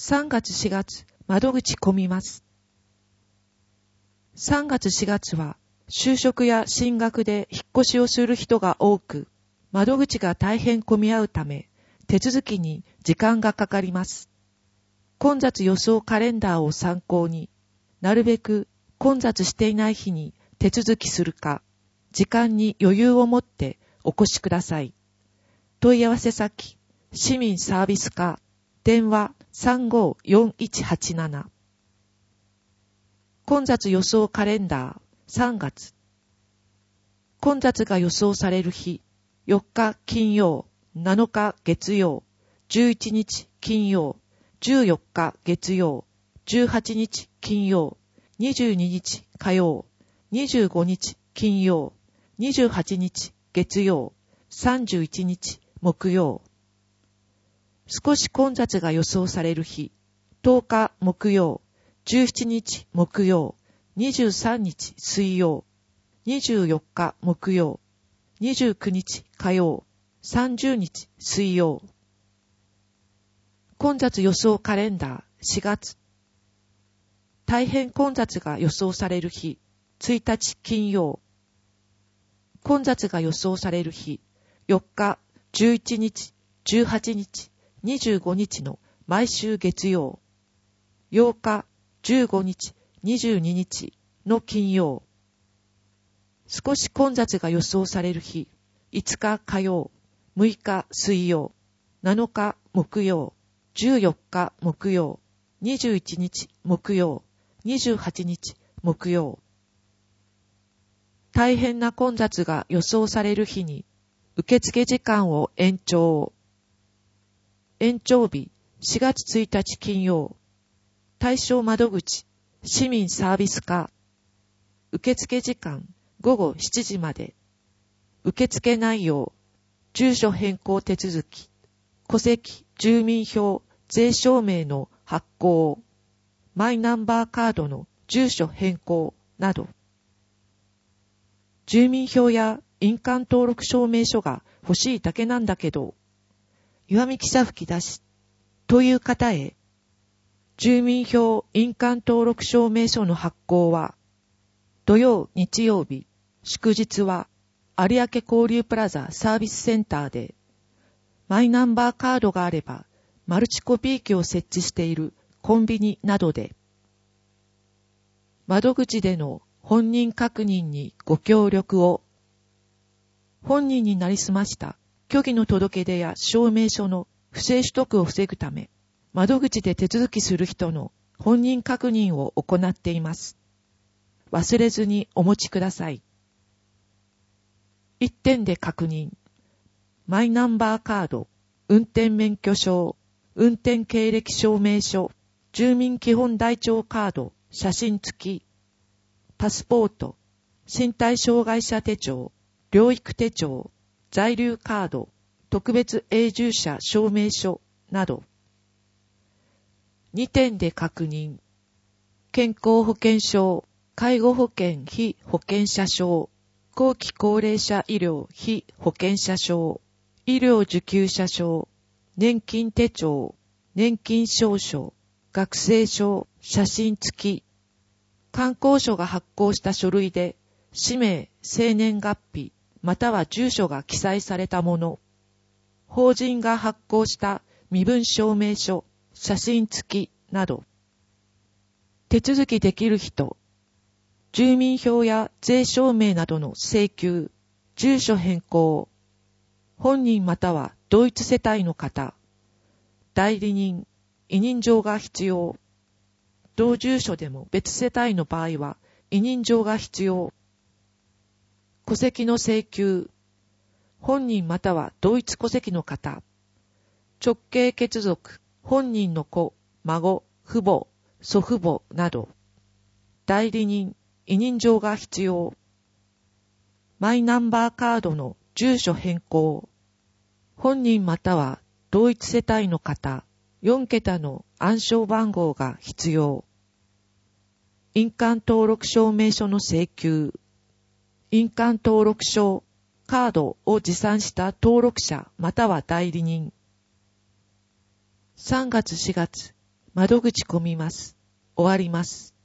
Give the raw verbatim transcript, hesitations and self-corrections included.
さんがつしがつ、窓口混みます。さんがつしがつは、就職や進学で引っ越しをする人が多く、窓口が大変混み合うため、手続きに時間がかかります。混雑予想カレンダーを参考に、なるべく混雑していない日に手続きするか、時間に余裕を持ってお越しください。問い合わせ先、市民サービス課、電話 さんごーよんいちはちなな。混雑予想カレンダーさんがつ。混雑が予想される日、よっか金曜、なのか月曜、じゅういちにち金曜、じゅうよっか月曜、じゅうはちにち金曜、にじゅうににち火曜、にじゅうごにち金曜、にじゅうはちにち月曜、さんじゅういちにち木曜。少し混雑が予想される日、とおか木曜、じゅうしちにち木曜、にじゅうさんにち水曜、にじゅうよっか木曜、にじゅうくにち火曜、さんじゅうにち水曜。混雑予想カレンダーしがつ。大変混雑が予想される日、ついたち金曜。混雑が予想される日、よっか、じゅういちにち、じゅうはちにち、にじゅうごにちの毎週月曜。ようか、じゅうごにち、にじゅうににちの金曜。少し混雑が予想される日、いつか火曜、むいか水曜、なのか木曜、じゅうよっか木曜、にじゅういちにち木曜、にじゅうはちにち木曜。大変な混雑が予想される日に、受付時間を延長。延長日しがつついたち金曜。対象窓口、市民サービス課。受付時間ごごしちじまで。受付内容、住所変更手続き、戸籍、住民票、税証明の発行、マイナンバーカードの住所変更など。住民票や印鑑登録証明書が欲しいだけなんだけど、岩見記者吹き出しという方へ、住民票印鑑登録証明書の発行は、土曜、日曜日、祝日は有明交流プラザサービスセンターで、マイナンバーカードがあれば、マルチコピー機を設置しているコンビニなどで、窓口での本人確認にご協力を。本人になりすました虚偽の届け出や証明書の不正取得を防ぐため、窓口で手続きする人の本人確認を行っています。忘れずにお持ちください。一点で確認。マイナンバーカード、運転免許証、運転経歴証明書、住民基本台帳カード、写真付き、パスポート、身体障害者手帳、療育手帳、在留カード、特別永住者証明書など。にてんで確認。健康保険証、介護保険被保険者証、後期高齢者医療被保険者証、医療受給者証、年金手帳、年金証書、学生証、写真付き、観光所が発行した書類で、氏名、生年月日、または住所が記載されたもの、法人が発行した身分証明書、写真付きなど。手続きできる人、住民票や税証明などの請求、住所変更、本人または同一世帯の方、代理人、委任状が必要。同住所でも別世帯の場合は委任状が必要。戸籍の請求、本人または同一戸籍の方、直系血族、本人の子、孫、父母、祖父母など、代理人、委任状が必要。マイナンバーカードの住所変更、本人または同一世帯の方、よんけたの暗証番号が必要。印鑑登録証明書の請求、印鑑登録証、カードを持参した登録者または代理人。さんがつしがつ、 窓口混みます。終わります。